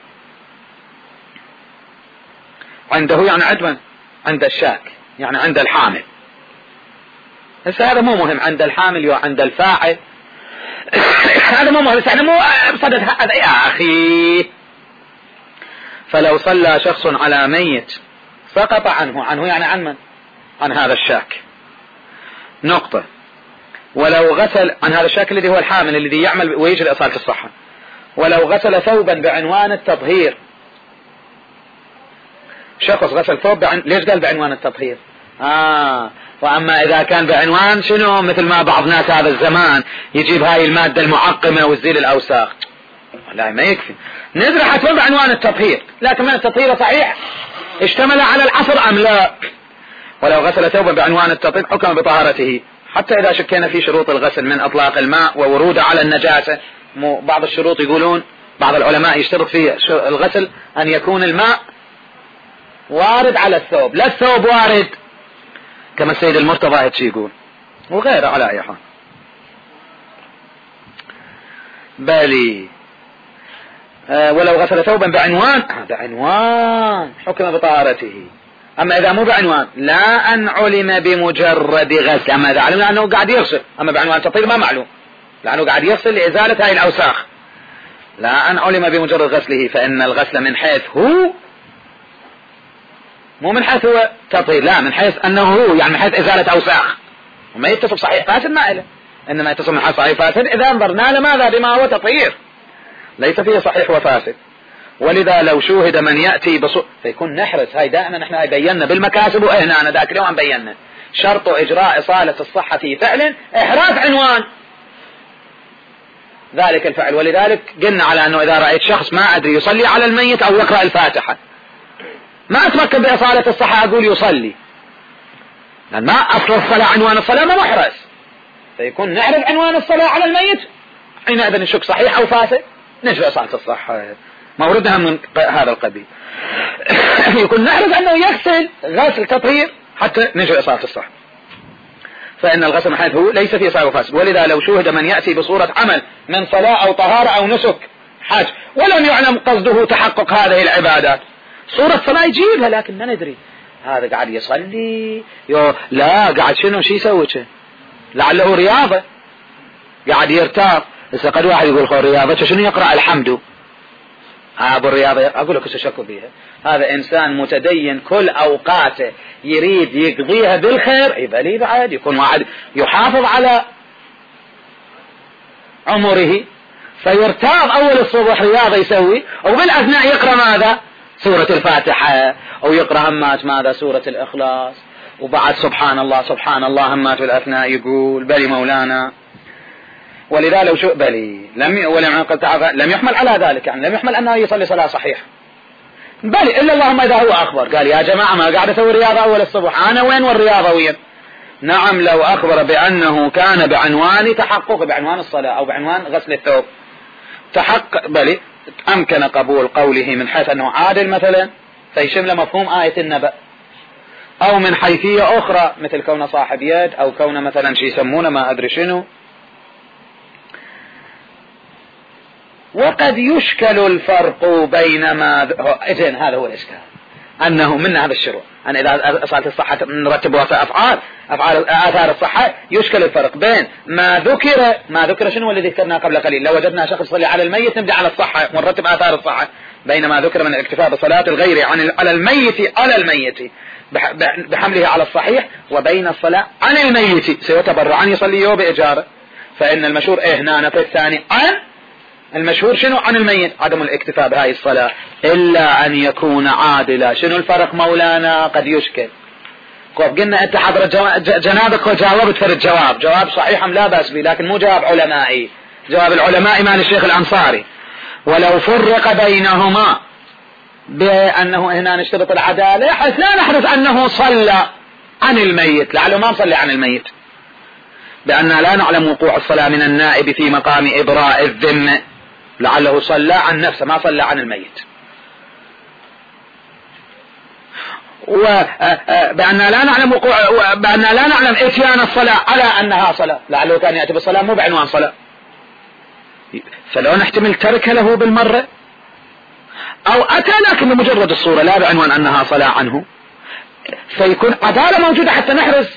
عنده يعني عدما عند الشاك يعني عند الحامل، بس هذا مو مهم عند الحامل وعند الفاعل هذا مو مهم، بس احنا مو بصدد هذا يا أخي. فلو صلى شخص على ميت سقط عنه، عنه يعني عن من؟ عن هذا الشاك نقطة. ولو غسل عن هذا الشاك الذي هو الحامل الذي يعمل ويجري إصالة الصحة، ولو غسل ثوبا بعنوان التطهير، شخص غسل ثوب بعن... ليش قال بعنوان التطهير؟ آه وأما إذا كان بعنوان شنو، مثل ما بعض ناس هذا الزمان يجيب هاي المادة المعقمة وتزيل الأوساخ، لا ما يكفي. ندري حتى بعنوان التطهير، لكن من التطهير صحيح اشتمل على العصر أم لا؟ ولو غسل ثوبا بعنوان التطهير حكم بطهارته، حتى إذا شكينا في شروط الغسل من إطلاق الماء ووروده على النجاسة. بعض الشروط يقولون بعض العلماء يشترط في الغسل أن يكون الماء وارد على الثوب، لا الثوب وارد، كما السيد المرتضى هيك يقول وغيره. على أي حال بالي آه ولو غسل ثوبا بعنوان هذا آه عنوان حكم بطهارته. أما إذا مو بعنوان لا أن علم بمجرد غسل، أما إذا علمنا أنه قاعد يغسل، أما بعنوان تطهير ما معلوم لأنه قاعد يغسل لإزالة هاي الأوساخ. لا أن علم بمجرد غسله، فإن الغسل من حيث هو مو من حيث هو تطهير، لا من حيث أنه هو، يعني من حيث إزالة أوساخ، وما يتصف صحيح فاسد ما إله، إنما يتصف من حيث صحيح فاسد إذا انظرنا لماذا بما هو تطهير، ليس فيه صحيح وفاسد. ولذا لو شوهد من يأتي بص فيكون نحرس. هاي دائما نحن بينا بالمكاسب، وإهنا أنا ذاك اليوم بينا شرط إجراء إصالة الصحة في فعل إحراز عنوان ذلك الفعل. ولذلك قلنا على أنه إذا رأيت شخص ما أدري يصلي على الميت أو يقرأ الفاتحة، ما أتمكن بإصالة الصحة أقول يصلي، لأن ما أصل الصلاة عنوان الصلاة ما محرز، فيكون نعرف عنوان الصلاة على الميت حينئذ نشك صحيح أو فاسد نجري إصالة الصحة، موردها من هذا القبيل. يكون نعرف أنه يغسل غسل تطهير حتى نجري إصالة الصحة، فإن الغسل من حيث هو ليس فيه صحيح وفاسد. ولذا لو شوهد من يأتي بصورة عمل من صلاة أو طهارة أو نسك حج ولم يعلم قصده تحقق هذه العبادات، صورة صلاة يجيبها لكن ما ندري هذا قاعد يصلي يو لا قاعد شنو شي يسوي، لعله رياضة قاعد يرتاض. إذا قد واحد يقول خو رياضة شنو يقرأ الحمد، أبو الرياضة أقول لك شكو بيها، هذا إنسان متدين كل أوقاته يريد يقضيها بالخير، يبقى لي بعد يكون واحد يحافظ على عمره فيرتاض أول الصبح رياضة يسوي، وبالأثناء يقرأ ماذا سورة الفاتحة، أو يقرأ همات ماذا سورة الإخلاص، وبعد سبحان الله سبحان الله همات بالأثناء يقول بلي مولانا. ولذا لو شو بلي لم ولم لم يحمل على ذلك، يعني لم يحمل أنه يصلي صلاة صحيحة بلي إلا اللهم إذا هو أخبر قال يا جماعة ما قاعد أسوي رياضة أول الصبح، أنا وين والرياضة وين؟ نعم لو أخبر بأنه كان بعنوان تحقق بعنوان الصلاة أو بعنوان غسل الثوب تحقق بلي أمكن قبول قوله من حيث أنه عادل مثلا فيشمل مفهوم آية النبأ، أو من حيثية أخرى مثل كون صاحب يد أو كون مثلا شي يسمونه ما أدري شنو. وقد يشكل الفرق بين ما إذن هذا هو الإشكال، أنه من هذا الشروع أن إذا أصالة الصحة نرتب واسع أفعال أفعال آثار الصحة يشكل الفرق بين ما ذكر ما ذكر شنو الذي ذكرناه قبل قليل، لو وجدنا شخص يصلي على الميت نبدأ على الصحة ونرتب آثار الصحة، بين ما ذكر من الاكتفاء بصلاة الغير عن على الميت على الميت بحمله على الصحيح، وبين الصلاة عن الميت سيتبرع عن يصليه بإجارة، فإن المشهور إيه هنا في الثاني عن المشهور شنو عن الميت عدم الاكتفاء بهاي الصلاة إلا أن يكون عادلا. شنو الفرق مولانا؟ قد يشكل. قلنا أنت حضرت جنابك وجاوبت فرد جواب جواب صحيح لا بأس به، لكن مو جواب علمائي، جواب العلماء إمام الشيخ الأنصاري. ولو فرق بينهما بأنه هنا نشترط العدالة حيث لا نحرص أنه صلى عن الميت، لعله ما صلى عن الميت، بأن لا نعلم وقوع الصلاة من النائب في مقام إبراء الذمة، لعله صلى عن نفسه ما صلى عن الميت. وبأن لا نعلم وقوع بأن لا نعلم اتيان الصلاة على أنها صلاة، لعله كان يأتي بالصلاة مو بعنوان صلاة، فلو نحتمل ترك له بالمرة، أو أتى لكن بمجرد الصورة لا بعنوان أنها صلاة عنه، فيكون عدالة موجودة حتى نحرز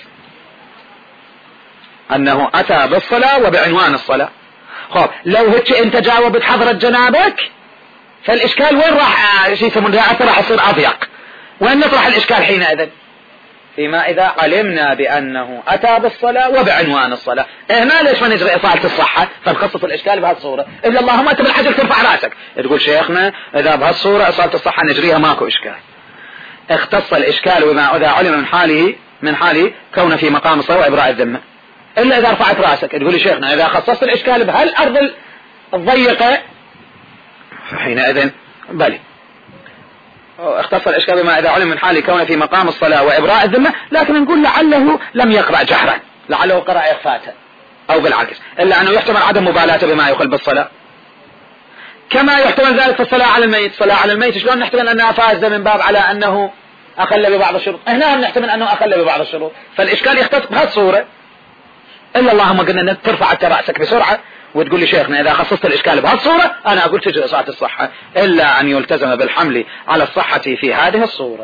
أنه أتى بالصلاة وبعنوان الصلاة. خب لو هيك أنت جاوبت حضرة جنابك فالإشكال وين راح شيء يسمونه راح يصير أضيق، وين نطرح الإشكال حينئذ؟ فيما إذا علمنا بأنه أتى بالصلاة وبعنوان الصلاة، هنا ليش ما نجري إصالة الصحة فنخصص الإشكال بهالصورة؟ إلا اللهم أنت بالحجر ترفع رأسك تقول شيخنا إذا بهالصورة إصالة الصحة نجريها ماكو إشكال. اختص الإشكال وما إذا علم من حاله من حال كون في مقام الصلاة وإبراء الذمة، إلا إذا رفعت رأسك تقول لي شيخنا إذا خصصت الإشكال بهالأرض الضيقة حينئذ بلي اختص الإشكال بما إذا علم من حال كون في مقام الصلاة وإبراء الذمة، لكن نقول لعله لم يقرأ جهرا، لعله قرأ إخفاتا أو بالعكس، إلا أنه يحتمل عدم مبالاته بما يخل بالصلاة، كما يحتمل ذلك في الصلاة على الميت. صلاة على الميت شلون نحتمل أنها فاسدة من باب على أنه أخل ببعض الشروط، هنا نحتمل أنه أخل ببعض الشروط، فالإشكال يختص بهالصورة. إلا اللهم قلنا ترفع أنت رأسك بسرعة وتقول لي شيخنا إذا خصصت الإشكال بهالصورة أنا أقول تجري صلاة الصحة، إلا أن يلتزم بالحمل على الصحة في هذه الصورة،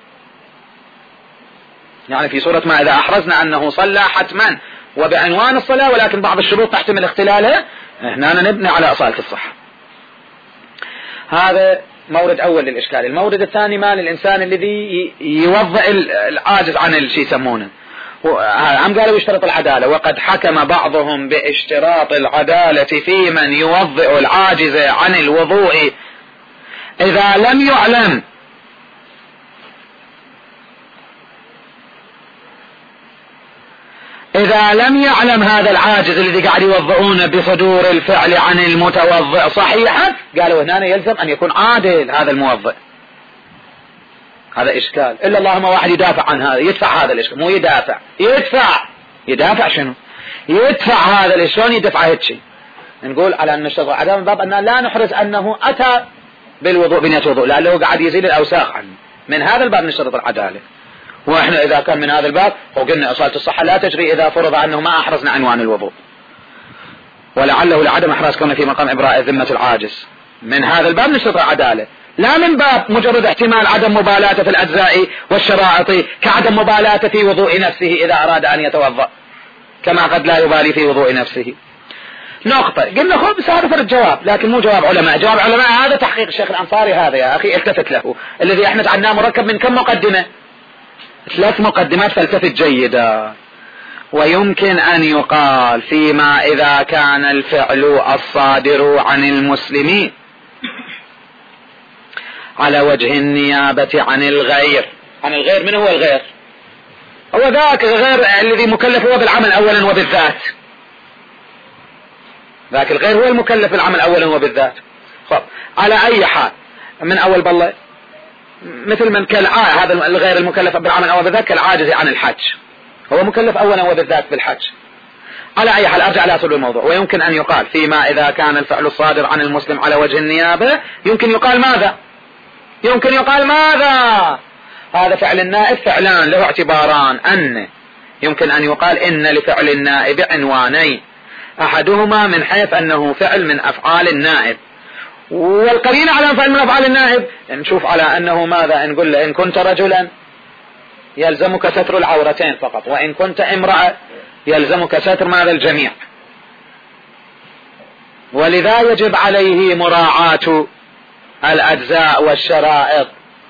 يعني في صورة ما إذا أحرزنا أنه صلى حتما وبعنوان الصلاة ولكن بعض الشروط تحتمل اختلالها، هنا نبني على أصالة الصحة. هذا مورد أول للإشكال. المورد الثاني ما للإنسان الذي يوضع العاجز عن الشيء يسمونه، هم قالوا يشترط العدالة، وقد حكم بعضهم باشتراط العدالة في من يوضع العاجز عن الوضوء إذا لم يعلم إذا لم يعلم هذا العاجز الذي قاعد يوضعون بصدور الفعل عن المتوضع صحيحا، قالوا هنا يلزم أن يكون عادل هذا الموضع. هذا إشكال، إلا اللهم واحد يدافع عن هذا، يدفع هذا الإشكال، مو يدافع، يدفع يدافع شنو؟ يدفع هذا الإشكال، يدفع هيك شيء. نقول على أن الشرط عدم من باب أن لا نحرز أنه أتى بالوضوء بنية وضوء، لأنه قاعد يزيل الأوساخ عنه، من هذا الباب نشترط العدالة. وإحنا إذا كان من هذا الباب وقلنا أصالة الصحة لا تجري إذا فرض أنه ما أحرزنا عنوان الوضوء، ولعله لعدم إحراز كونه في مقام إبراء ذمة العاجز، من هذا الباب نشترط العدالة، لا من باب مجرد احتمال عدم مبالاة في الأجزاء والشرائط كعدم مبالاة في وضوء نفسه إذا أراد أن يتوضأ، كما قد لا يبالي في وضوء نفسه. نقطة قلنا خب سارف الجواب، لكن مو جواب علماء، جواب علماء هذا تحقيق الشيخ الأنصاري، هذا يا أخي التفت له، الذي احنا جعلناه مركب من كم مقدمة؟ ثلاث مقدمات، فالتفت جيدا. ويمكن أن يقال فيما إذا كان الفعل الصادر عن المسلمين على وجه النيابة عن الغير. عن الغير، من هو الغير؟ هو ذاك الغير الذي مكلف هو بالعمل أولا وبالذات، ذاك الغير هو المكلف بالعمل أولا وبالذات. خب على أي حال من أول بالله مثل من كالعا هذا الغير المكلف بالعمل أولا وبالذات كالعاجز عن الحج، هو مكلف أولا وبالذات بالحج. على أي حال أرجع لأصل الموضوع. ويمكن أن يقال فيما إذا كان الفعل الصادر عن المسلم على وجه النيابة، يمكن يقال ماذا؟ يمكن يقال ماذا؟ هذا فعل النائب فعلان له اعتباران، أن يمكن أن يقال إن لفعل النائب عنوانين، أحدهما من حيث أنه فعل من أفعال النائب، والقرينة على فعل من أفعال النائب نشوف على أنه ماذا؟ نقول له إن كنت رجلا يلزمك ستر العورتين فقط، وإن كنت امرأة يلزمك ستر ماذا؟ الجميع. ولذا يجب عليه مراعاة الأجزاء والشرائط.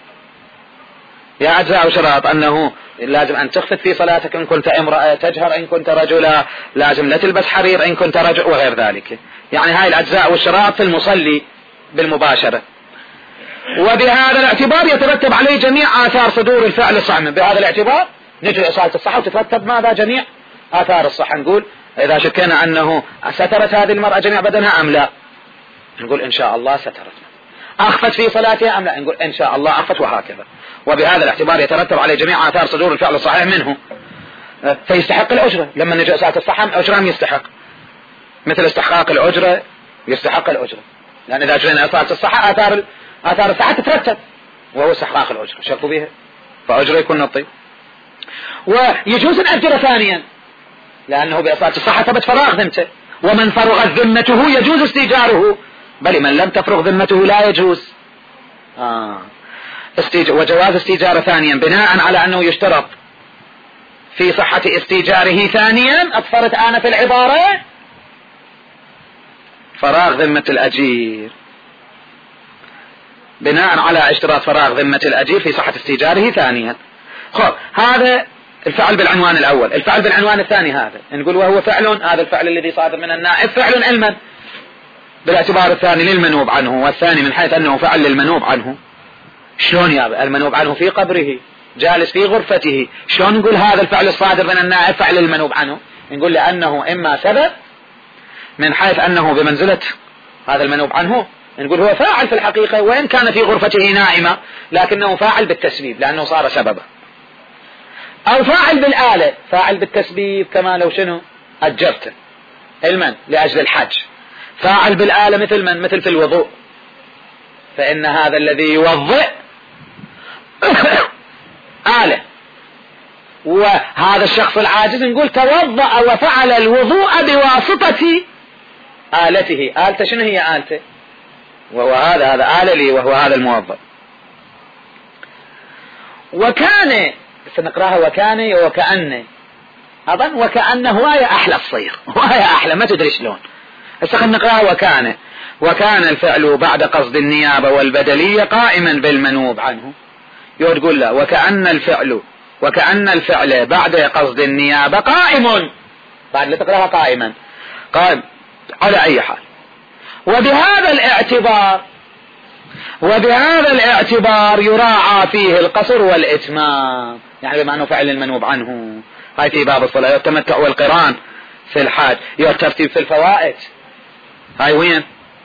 يا أجزاء وشرائط أنه لازم أن تخفت في صلاتك إن كنت امرأة، تجهر إن كنت رجلا، لازم لا تلبس حرير إن كنت رجل، وغير ذلك. يعني هاي الأجزاء والشرائط في المصلي بالمباشرة. وبهذا الاعتبار يترتب عليه جميع آثار صدور الفعل الصحيح. بهذا الاعتبار نجري إصالة الصحة وتترتب ماذا؟ جميع آثار الصحة. نقول إذا شكينا أنه سترت هذه المرأة جميع بدنها أم لا، نقول إن شاء الله سترت. أخفت في صلاتها أم لا، نقول إن شاء الله أخفت، وهكذا. وبهذا الاعتبار يترتب عليه جميع آثار صدور الفعل الصحيح منه، فيستحق الأجرة. لما نجي إصالة الصحة أجرة يستحق، مثل استحقاق الأجرة يستحق الأجرة، لأن إذا جرينا إصالة الصحة آثار آثار الصحة تترتب، وهو استحقاق الأجرة شكوا بها، فأجرة يكون نطي. ويجوز الأجرة ثانيا، لأنه بإصالة الصحة ثبت فراغ ذمته، ومن فرغت ذمته يجوز استيجاره، بل من لم تفرغ ذمته لا يجوز. آه. استيج... وجواز استيجار ثانيا بناء على أنه يشترط في صحة استيجاره ثانيا، أكثرت أنا في العبارة فراغ ذمة الأجير، بناء على اشتراط فراغ ذمة الأجير في صحة استيجاره ثانيا. خب هذا الفعل بالعنوان الأول. الفعل بالعنوان الثاني هذا نقول وهو فعل، هذا الفعل الذي صادر من النائب فعل علما بالاعتبار الثاني للمنوب عنه، والثاني من حيث أنه فعل للمنوب عنه. شلون يا المنوب عنه في قبره؟ جالس في غرفته، شلون نقول هذا الفعل الصادر من النائب فعل المنوب عنه؟ نقول لأنه إما سبب من حيث أنه بمنزلة هذا المنوب عنه، نقول هو فاعل في الحقيقة وإن كان في غرفته نائمة، لكنه فاعل بالتسبيب لأنه صار سببا. أو فاعل بالآلة، فاعل بالتسبيب كما لو شنو أجرته المن لأجل الحج. فاعل بالآلة مثل من؟ مثل في الوضوء، فإن هذا الذي يوضئ آلة، وهذا الشخص العاجز نقول توضأ وفعل الوضوء بواسطة آلته. آلته شنو هي آلته؟ وهو هذا هذا آلة لي وهو هذا الموظف. وكان سنقراها وكان وكأن، أظن وكأن هواية أحلى تصير، هواية أحلى ما تدري شلون. هسه خلينا نقراها وكان. وكان الفعل بعد قصد النيابة والبدلية قائما بالمنوب عنه. يقول تقول له وكأن الفعل وكأن الفعل بعد قصد النيابة قائم، بعد لا تقراها قائما، قائم على أي حال. وبهذا الاعتبار وبهذا الاعتبار يراعى فيه القصر والإتمام، يعني بما أنه فعل المنوب عنه. هاي في باب الصلاة، التمتع والقران في الحاج، الترتيب في الفوائد. هاي وين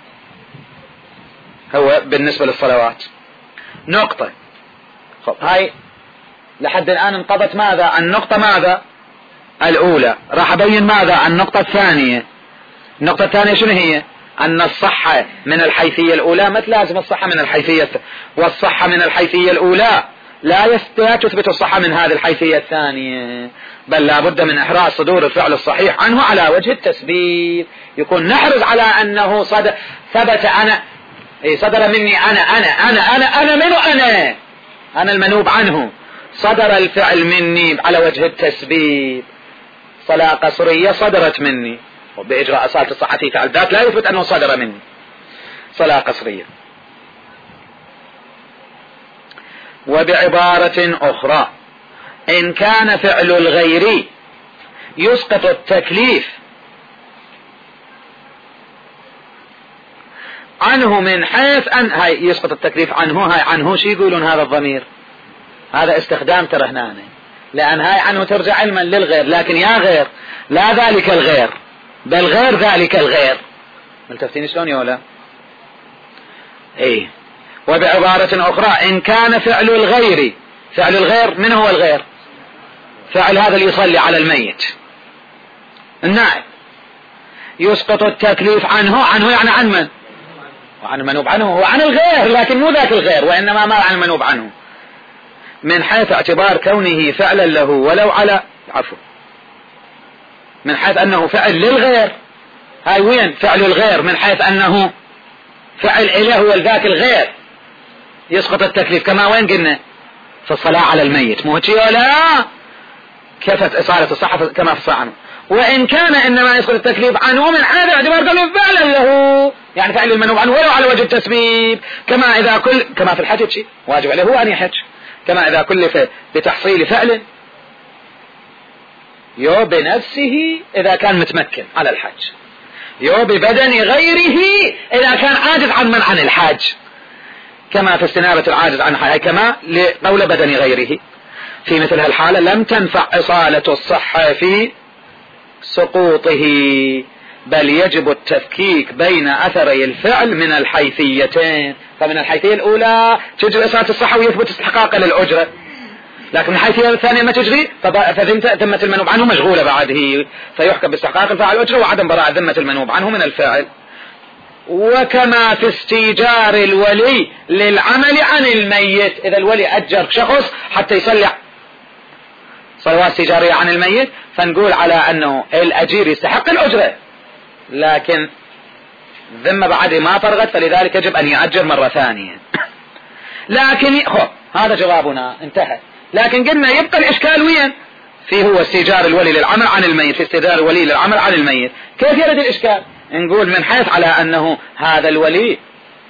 هو بالنسبة للصلوات نقطة. خب هاي لحد الآن انقضت ماذا؟ النقطة ماذا؟ الأولى. راح أبين ماذا؟ النقطة الثانية. النقطة الثانية شنو هي؟ أن الصحة من الحيثية الأولى مثل لازم الصحة من الحيثية الثانية، والصحة من الحيثية الأولى لا تثبت الصحة من هذه الحيثية الثانية، بل لا بد من إحراز صدور الفعل الصحيح عنه على وجه التسبيب. يكون نحرز على أنه صدر ثبت أنا إيه صدر مني أنا أنا أنا أنا أنا منو أنا أنا المنوب عنه، صدر الفعل مني على وجه التسبيب. صلاة قصرية صدرت مني وبإجراء أصالة الصحة فعل ذات لا يثبت أنه صدر مني صلاة قصرية. وبعبارة أخرى إن كان فعل الغير يسقط التكليف عنه من حيث أن هاي يسقط التكليف عنه، هاي عنه شي يقولون هذا الضمير هذا استخدام ترى هنا، لأن هاي عنه ترجع علما للغير، لكن يا غير لا ذلك الغير بل غير ذلك الغير. ملتفتين شلون يولا؟ ايه. وبعبارة أخرى إن كان فعل الغير، فعل الغير من هو الغير؟ فعل هذا اللي يصلي على الميت النائب، يسقط التكليف عنه. عنه يعني عن من؟ وعن المنوب عنه، هو عن الغير لكن مو ذاك الغير، وإنما ما عن المنوب عنه، من حيث اعتبار كونه فعلا له ولو على عفو من حيث أنه فعل للغير. هاي وين فعل الغير؟ من حيث أنه فعل إله والذاك الغير يسقط التكليف، كما وين قلنا في الصلاة على الميت، مو هيك ولا كيف إصالة الصحة كما في الصلاة عنه. وإن كان إنما يسقط التكليف عنه من حيث اعتبار كونه فعلا له، يعني فعل المنوب عنه ولو على وجه التسبيب، كما إذا كل كما في الحج شيء واجب عليه هو أن يحج، كما إذا كلف بتحصيل فعل يو بنفسه إذا كان متمكن على الحج، يو ببدن غيره إذا كان عاجز عن من عن الحج، كما في استنابة العاجز عن الحج، كما لقول بدن غيره. في مثل هالحالة لم تنفع إصالة الصحة في سقوطه، بل يجب التفكيك بين أثري الفعل من الحيثيتين. فمن الحيثية الأولى تجري إصالة الصحة ويثبت استحقاقه للأجرة، لكن من الحيثية الثانية ما تجري، فذمة المنوب عنه مشغولة بعده، فيحكم باستحقاق الفاعل الأجرة وعدم براءة ذمة المنوب عنه من الفاعل. وكما في استيجار الولي للعمل عن الميت، إذا الولي أجر شخص حتى يصلي صلوات استيجارية عن الميت، فنقول على أنه الأجير يستحق الأجرة، لكن ذمة بعده ما فرغت، فلذلك يجب أن يأجر مرة ثانية. لكن خب هذا جوابنا انتهى. لكن قلنا يبقى الإشكال وين؟ فيه هو استيجار الولي للعمل عن الميت، في استيجار الولي للعمل عن الميت كيف يرد الإشكال؟ نقول من حيث على أنه هذا الولي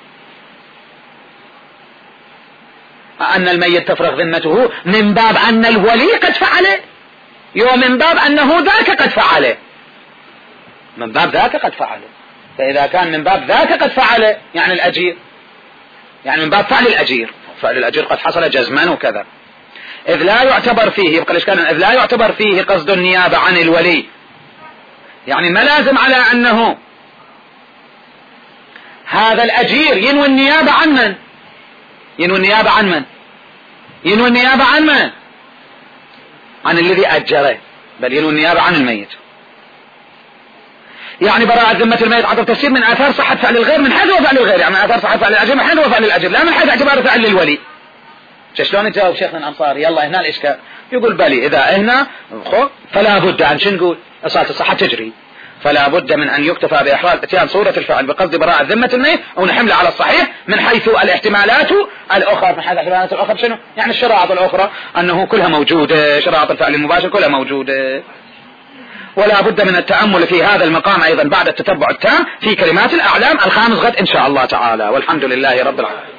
أن الميت تفرغ ذمته من باب أن الولي قد فعله، يو من باب أنه ذاك قد فعله، من باب ذاك قد فعله. فإذا كان من باب ذاك قد فعله يعني الأجير، يعني من باب فعل الأجير، فعل الأجير قد حصل جزما وكذا. إذ لا يعتبر فيه، يبقى الإشكال إذ لا يعتبر فيه قصد النيابة عن الولي، يعني ما لازم على أنه هذا الأجير ينوي النيابة عن من؟ ينوي النيابة عن من؟ ينوي النيابة عن من؟ عن الذي أجره، بل ينوي النيابة عن الميت. يعني براءة ذمة الميت عطف تفسير من آثار صحة فعل الغير من حيث هو فعل الغير، يعني من آثار صحة فعل الأجير من حيث هو فعل الأجير، لا من حيث اعتبار فعل للولي. شلون يجاوب شيخنا الأنصاري؟ يلا هنا الإشكال. يقول بلي إذا هنا فلا بد أن شو نقول؟ إصالة الصحة تجري، فلا بد من أن يكتفى بإحراز اتيان صورة الفعل بقصد براءة ذمة الميت أو نحمله على الصحيح من حيث الاحتمالات الأخرى. من حيث الاحتمالات الأخرى شنو؟ يعني الشرائط الأخرى أنه كلها موجودة، شرائط الفعل المباشر كلها موجودة. ولا بد من التأمل في هذا المقام أيضا بعد التتبع التام في كلمات الأعلام الخامس غد إن شاء الله تعالى، والحمد لله رب العالمين.